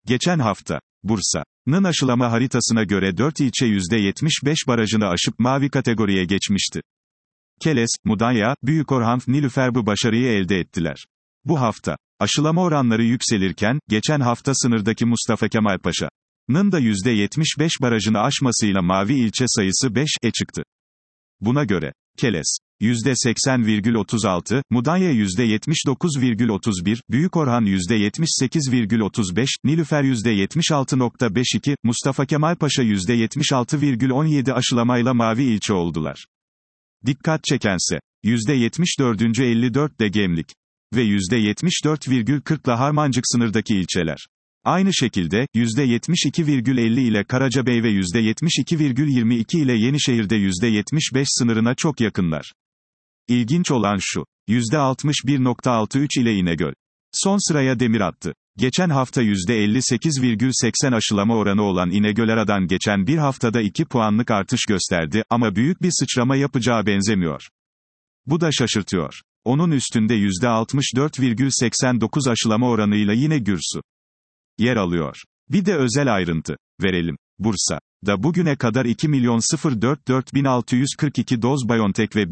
Geçen hafta, Bursa'nın aşılama haritasına göre 4 ilçe %75 barajını aşıp mavi kategoriye geçmişti. Keles, Mudanya, Büyükorhan, Nilüfer bu başarıyı elde ettiler. Bu hafta, aşılama oranları yükselirken, geçen hafta sınırdaki Mustafa Kemal Paşa'nın da %75 barajını aşmasıyla mavi ilçe sayısı 5'e çıktı. Buna göre, Keles, %80,36, Mudanya %79,31, Büyükorhan %78,35, Nilüfer %76,52, Mustafa Kemal Paşa %76,17 aşılamayla mavi ilçe oldular. Dikkat çekense, %74,54 de Gemlik ve %74,40'la Harmancık sınırdaki ilçeler. Aynı şekilde, %72,50 ile Karacabey ve %72,22 ile Yenişehir'de %75 sınırına çok yakınlar. İlginç olan şu, %61,63 ile İnegöl son sıraya demir attı. Geçen hafta %58,80 aşılama oranı olan İnegöl aradan geçen bir haftada 2 puanlık artış gösterdi ama büyük bir sıçrama yapacağı benzemiyor. Bu da şaşırtıyor. Onun üstünde %64,89 aşılama oranıyla yine Gürsu yer alıyor. Bir de özel ayrıntı verelim. Bursa'da bugüne kadar 2.044.642 doz BioNTech ve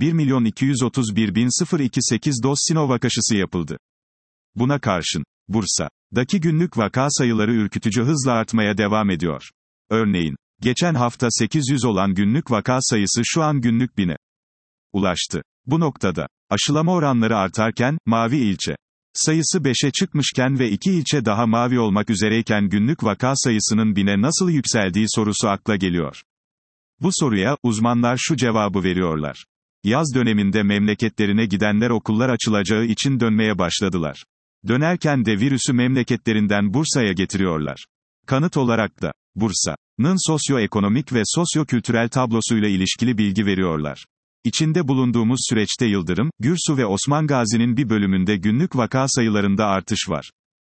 1.231.028 doz Sinovac aşısı yapıldı. Buna karşın, Bursa'daki günlük vaka sayıları ürkütücü hızla artmaya devam ediyor. Örneğin, geçen hafta 800 olan günlük vaka sayısı şu an günlük 1000'e ulaştı. Bu noktada, aşılama oranları artarken, mavi ilçe sayısı 5'e çıkmışken ve 2 ilçe daha mavi olmak üzereyken günlük vaka sayısının 1000'e nasıl yükseldiği sorusu akla geliyor. Bu soruya, uzmanlar şu cevabı veriyorlar. Yaz döneminde memleketlerine gidenler okullar açılacağı için dönmeye başladılar. Dönerken de virüsü memleketlerinden Bursa'ya getiriyorlar. Kanıt olarak da, Bursa'nın sosyoekonomik ve sosyokültürel tablosuyla ilişkili bilgi veriyorlar. İçinde bulunduğumuz süreçte Yıldırım, Gürsu ve Osman Gazi'nin bir bölümünde günlük vaka sayılarında artış var.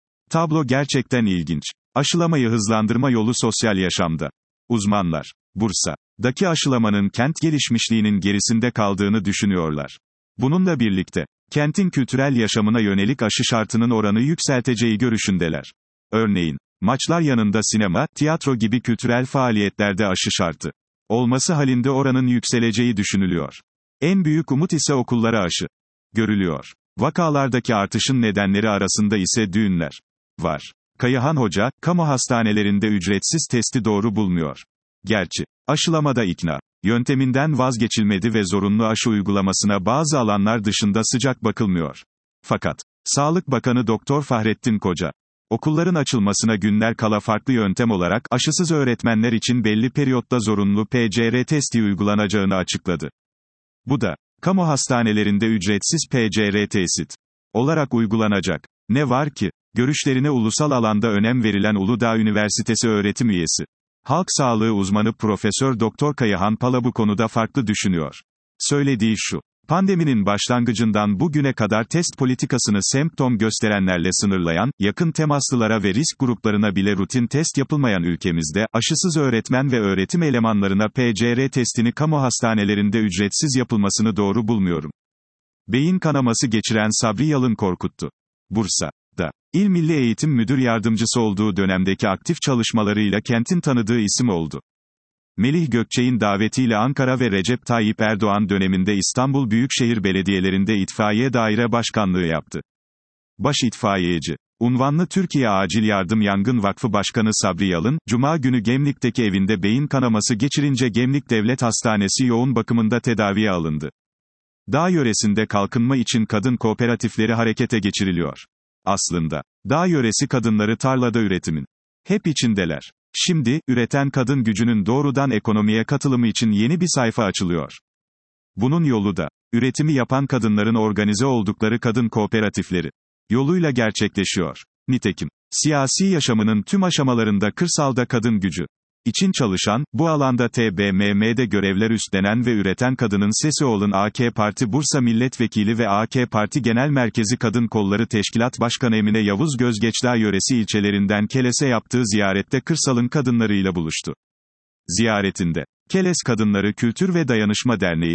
Tablo gerçekten ilginç. Aşılamayı hızlandırma yolu sosyal yaşamda. Uzmanlar, Bursa'daki aşılamanın kent gelişmişliğinin gerisinde kaldığını düşünüyorlar. Bununla birlikte, kentin kültürel yaşamına yönelik aşı şartının oranı yükselteceği görüşündeler. Örneğin, maçlar yanında sinema, tiyatro gibi kültürel faaliyetlerde aşı şartı olması halinde oranın yükseleceği düşünülüyor. En büyük umut ise okullara aşı görülüyor. Vakalardaki artışın nedenleri arasında ise düğünler var. Kayahan Hoca, kamu hastanelerinde ücretsiz testi doğru bulmuyor. Gerçi, aşılamada ikna yönteminden vazgeçilmedi ve zorunlu aşı uygulamasına bazı alanlar dışında sıcak bakılmıyor. Fakat, Sağlık Bakanı Doktor Fahrettin Koca, okulların açılmasına günler kala farklı yöntem olarak, aşısız öğretmenler için belli periyotta zorunlu PCR testi uygulanacağını açıkladı. Bu da, kamu hastanelerinde ücretsiz PCR test olarak uygulanacak. Ne var ki, görüşlerine ulusal alanda önem verilen Uludağ Üniversitesi öğretim üyesi, halk sağlığı uzmanı Profesör Doktor Kayahan Pala bu konuda farklı düşünüyor. Söylediği şu: pandeminin başlangıcından bugüne kadar test politikasını semptom gösterenlerle sınırlayan, yakın temaslılara ve risk gruplarına bile rutin test yapılmayan ülkemizde, aşısız öğretmen ve öğretim elemanlarına PCR testini kamu hastanelerinde ücretsiz yapılmasını doğru bulmuyorum. Beyin kanaması geçiren Sabri Yalın korkuttu. Bursa'da, İl Milli Eğitim Müdür Yardımcısı olduğu dönemdeki aktif çalışmalarıyla kentin tanıdığı isim oldu. Melih Gökçek'in davetiyle Ankara ve Recep Tayyip Erdoğan döneminde İstanbul Büyükşehir Belediyelerinde İtfaiye Daire Başkanlığı yaptı. Baş itfaiyeci unvanlı Türkiye Acil Yardım Yangın Vakfı Başkanı Sabri Yalın, Cuma günü Gemlik'teki evinde beyin kanaması geçirince Gemlik Devlet Hastanesi yoğun bakımında tedaviye alındı. Dağ yöresinde kalkınma için kadın kooperatifleri harekete geçiriliyor. Aslında, dağ yöresi kadınları tarlada üretimin hep içindeler. Şimdi, üreten kadın gücünün doğrudan ekonomiye katılımı için yeni bir sayfa açılıyor. Bunun yolu da, üretimi yapan kadınların organize oldukları kadın kooperatifleri yoluyla gerçekleşiyor. Nitekim, siyasi yaşamının tüm aşamalarında kırsalda kadın gücü için çalışan, bu alanda TBMM'de görevler üstlenen ve üreten kadının sesi olan AK Parti Bursa Milletvekili ve AK Parti Genel Merkezi Kadın Kolları Teşkilat Başkanı Emine Yavuz Gözgeçdağ yöresi ilçelerinden Keles'e yaptığı ziyarette kırsalın kadınlarıyla buluştu. Ziyaretinde, Keles Kadınları Kültür ve Dayanışma Derneği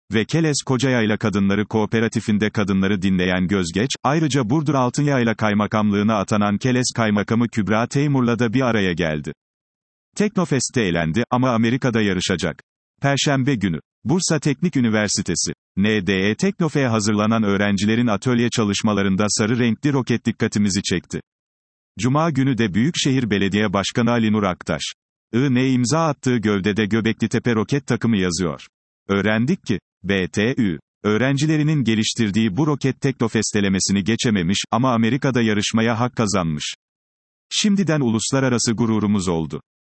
ve Keles Kocayayla Kadınları Kooperatifinde kadınları dinleyen Gözgeç, ayrıca Burdur Altınyayla Kaymakamlığına atanan Keles Kaymakamı Kübra Teymur'la da bir araya geldi. Teknofest'te elendi ama Amerika'da yarışacak. Perşembe günü. Bursa Teknik Üniversitesi. NDE Teknofe'ye hazırlanan öğrencilerin atölye çalışmalarında sarı renkli roket dikkatimizi çekti. Cuma günü de Büyükşehir Belediye Başkanı Ali Nur Aktaş. imza attığı gövdede Göbeklitepe roket takımı yazıyor. Öğrendik ki, BTÜ, öğrencilerinin geliştirdiği bu roket Teknofest elemesini geçememiş ama Amerika'da yarışmaya hak kazanmış. Şimdiden uluslararası gururumuz oldu.